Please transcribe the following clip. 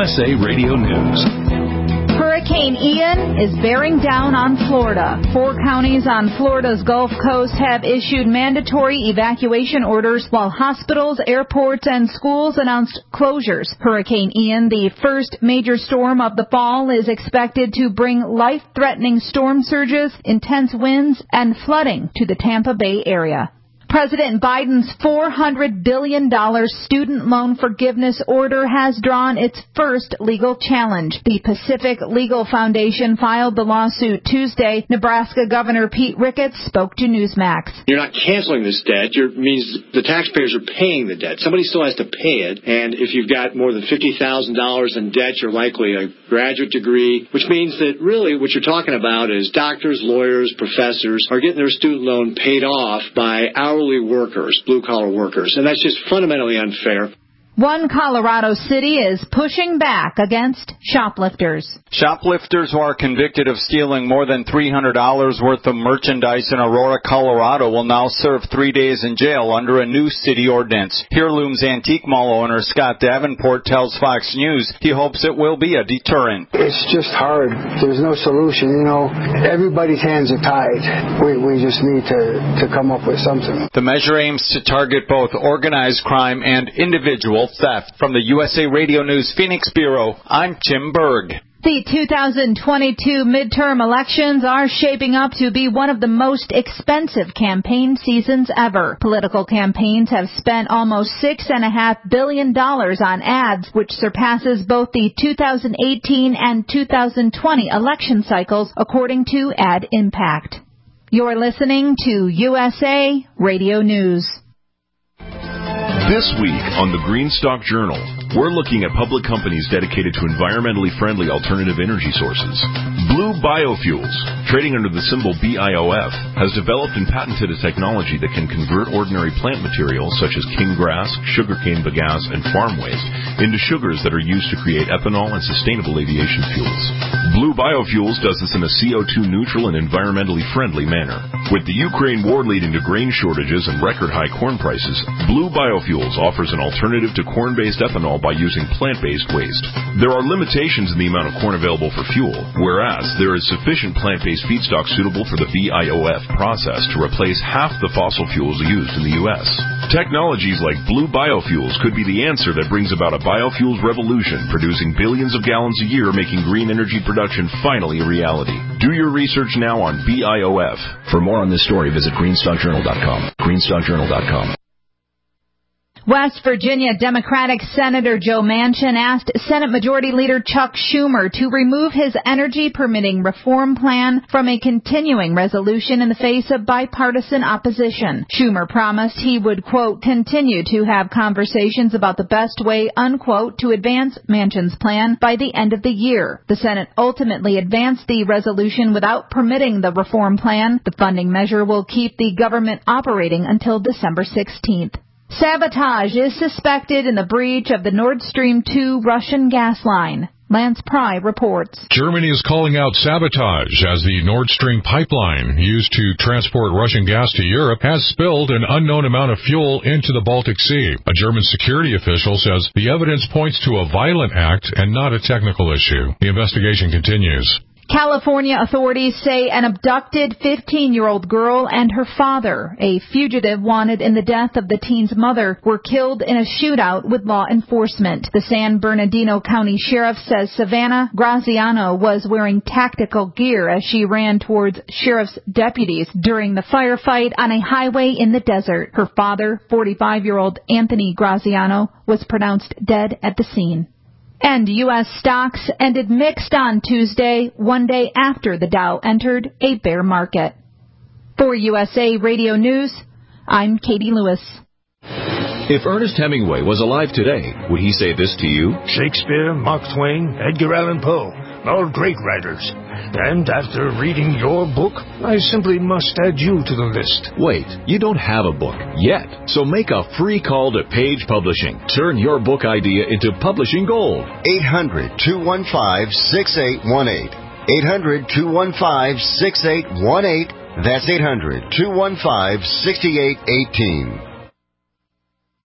USA Radio News. Hurricane Ian is bearing down on Florida. 4 counties on Florida's Gulf Coast have issued mandatory evacuation orders, while hospitals, airports, and schools announced closures. Hurricane Ian, the first major storm of the fall, is expected to bring life-threatening storm surges, intense winds, and flooding to the Tampa Bay area. President Biden's $400 billion student loan forgiveness order has drawn its first legal challenge. The Pacific Legal Foundation filed the lawsuit Tuesday. Nebraska Governor Pete Ricketts spoke to Newsmax. You're not canceling this debt. It means the taxpayers are paying the debt. Somebody still has to pay it. And if you've got more than $50,000 in debt, you're likely a graduate degree, which means that really what you're talking about is doctors, lawyers, professors are getting their student loan paid off by hourly workers, blue-collar workers, and that's just fundamentally unfair. One Colorado city is pushing back against shoplifters. Shoplifters who are convicted of stealing more than $300 worth of merchandise in Aurora, Colorado will now serve 3 days in jail under a new city ordinance. Heirlooms Antique Mall owner Scott Davenport tells Fox News he hopes it will be a deterrent. It's just hard. There's no solution. Everybody's hands are tied. We just need to come up with something. The measure aims to target both organized crime and individual theft. From the USA Radio News Phoenix Bureau, I'm Tim Berg. The 2022 midterm elections are shaping up to be one of the most expensive campaign seasons ever. Political campaigns have spent almost $6.5 billion on ads, which surpasses both the 2018 and 2020 election cycles, according to Ad Impact. You're listening to USA Radio News. This week on the Greenstock Journal, we're looking at public companies dedicated to environmentally friendly alternative energy sources. Blue Biofuels, trading under the symbol BIOF, has developed and patented a technology that can convert ordinary plant materials such as king grass, sugarcane bagasse, and farm waste into sugars that are used to create ethanol and sustainable aviation fuels. Blue Biofuels does this in a CO2 neutral and environmentally friendly manner. With the Ukraine war leading to grain shortages and record high corn prices, Blue Biofuels offers an alternative to corn-based ethanol by using plant-based waste. There are limitations in the amount of corn available for fuel, whereas there is sufficient plant-based feedstock suitable for the BIOF process to replace half the fossil fuels used in the U.S. Technologies like Blue Biofuels could be the answer that brings about a biofuels revolution, producing billions of gallons a year, making green energy production finally a reality. Do your research now on BIOF. For more on this story, visit greenstockjournal.com. greenstockjournal.com. West Virginia Democratic Senator Joe Manchin asked Senate Majority Leader Chuck Schumer to remove his energy permitting reform plan from a continuing resolution in the face of bipartisan opposition. Schumer promised he would, quote, continue to have conversations about the best way, unquote, to advance Manchin's plan by the end of the year. The Senate ultimately advanced the resolution without permitting the reform plan. The funding measure will keep the government operating until December 16th. Sabotage is suspected in the breach of the Nord Stream 2 Russian gas line. Lance Pry reports. Germany is calling out sabotage as the Nord Stream pipeline used to transport Russian gas to Europe has spilled an unknown amount of fuel into the Baltic Sea. A German security official says the evidence points to a violent act and not a technical issue. The investigation continues. California authorities say an abducted 15-year-old girl and her father, a fugitive wanted in the death of the teen's mother, were killed in a shootout with law enforcement. The San Bernardino County Sheriff says Savannah Graziano was wearing tactical gear as she ran towards sheriff's deputies during the firefight on a highway in the desert. Her father, 45-year-old Anthony Graziano, was pronounced dead at the scene. And U.S. stocks ended mixed on Tuesday, one day after the Dow entered a bear market. For USA Radio News, I'm Katie Lewis. If Ernest Hemingway was alive today, would he say this to you? Shakespeare, Mark Twain, Edgar Allan Poe, all great writers. And after reading your book, I simply must add you to the list. Wait, you don't have a book yet. So make a free call to Page Publishing. Turn your book idea into publishing gold. 800-215-6818. 800-215-6818. That's 800-215-6818.